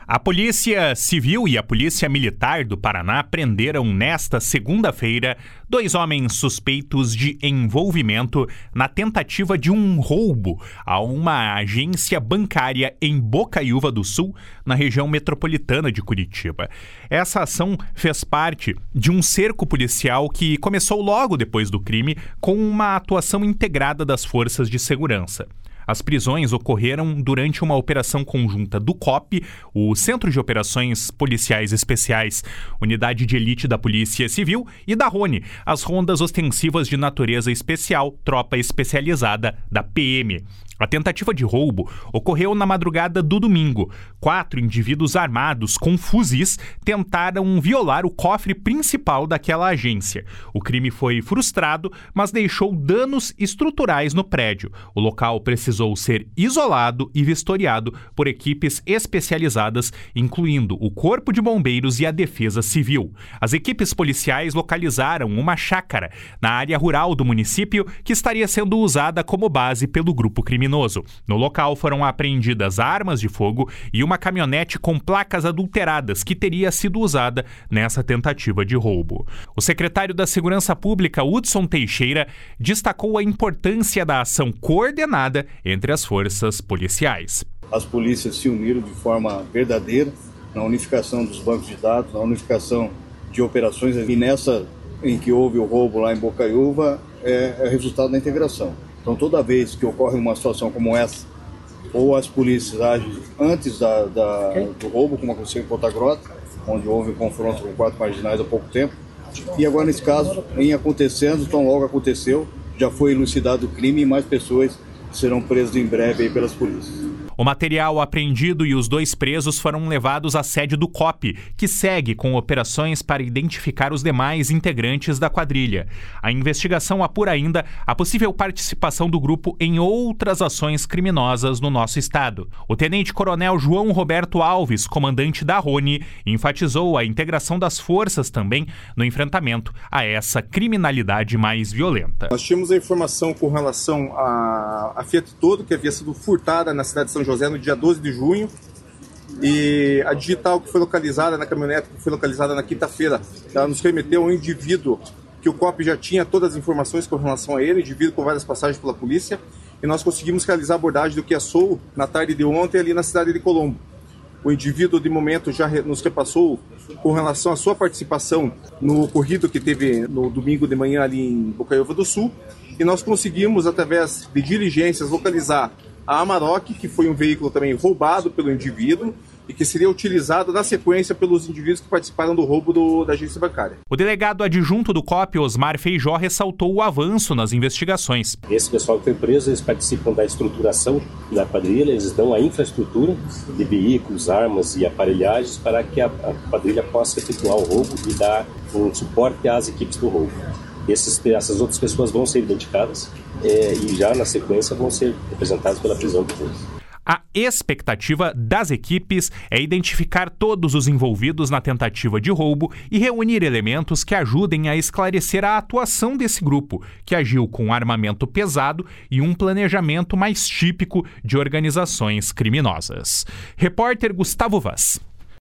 A Polícia Civil e a Polícia Militar do Paraná prenderam nesta segunda-feira 2 homens suspeitos de envolvimento na tentativa de um roubo a uma agência bancária em Bocaiúva do Sul, na região metropolitana de Curitiba. Essa ação fez parte de um cerco policial que começou logo depois do crime, com uma atuação integrada das forças de segurança. As prisões ocorreram durante uma operação conjunta do COP, o Centro de Operações Policiais Especiais, Unidade de Elite da Polícia Civil, e da RONE, as Rondas Ostensivas de Natureza Especial, Tropa Especializada da PM. A tentativa de roubo ocorreu na madrugada do domingo. 4 indivíduos armados com fuzis tentaram violar o cofre principal daquela agência. O crime foi frustrado, mas deixou danos estruturais no prédio. O local precisou ser isolado e vistoriado por equipes especializadas, incluindo o Corpo de Bombeiros e a Defesa Civil. As equipes policiais localizaram uma chácara na área rural do município que estaria sendo usada como base pelo grupo criminoso. No local foram apreendidas armas de fogo e uma caminhonete com placas adulteradas que teria sido usada nessa tentativa de roubo. O secretário da Segurança Pública, Hudson Teixeira, destacou a importância da ação coordenada entre as forças policiais. As polícias se uniram de forma verdadeira na unificação dos bancos de dados, na unificação de operações, e nessa em que houve o roubo lá em Bocaiúva é resultado da integração. Então, toda vez que ocorre uma situação como essa, ou as polícias agem antes do roubo, como aconteceu em Ponta Grossa, onde houve um confronto com 4 marginais há pouco tempo, e agora nesse caso, em acontecendo, tão logo aconteceu, já foi elucidado o crime e mais pessoas serão presas em breve aí pelas polícias. O material apreendido e os 2 presos foram levados à sede do COP, que segue com operações para identificar os demais integrantes da quadrilha. A investigação apura ainda a possível participação do grupo em outras ações criminosas no nosso estado. O tenente-coronel João Roberto Alves, comandante da RONE, enfatizou a integração das forças também no enfrentamento a essa criminalidade mais violenta. Nós tínhamos a informação com relação à Fiat Todo, que havia sido furtada na cidade de São José no dia 12 de junho, e a digital que foi localizada na caminhonete, que foi localizada na quinta-feira, ela nos remeteu a um indivíduo que o COP já tinha todas as informações com relação a ele, indivíduo com várias passagens pela polícia, e nós conseguimos realizar a abordagem do Kia Soul na tarde de ontem ali na cidade de Colombo. O indivíduo, de momento, já nos repassou com relação à sua participação no ocorrido que teve no domingo de manhã ali em Bocaiúva do Sul, e nós conseguimos, através de diligências, localizar a Amarok, que foi um veículo também roubado pelo indivíduo e que seria utilizado na sequência pelos indivíduos que participaram do roubo da agência bancária. O delegado adjunto do COP, Osmar Feijó, ressaltou o avanço nas investigações. Esse pessoal que foi preso, eles participam da estruturação da quadrilha, eles dão a infraestrutura de veículos, armas e aparelhagens para que a quadrilha possa efetuar o roubo e dar um suporte às equipes do roubo. Essas outras pessoas vão ser identificadas e já na sequência vão ser representadas pela prisão de todos. A expectativa das equipes é identificar todos os envolvidos na tentativa de roubo e reunir elementos que ajudem a esclarecer a atuação desse grupo, que agiu com armamento pesado e um planejamento mais típico de organizações criminosas. Repórter Gustavo Vaz.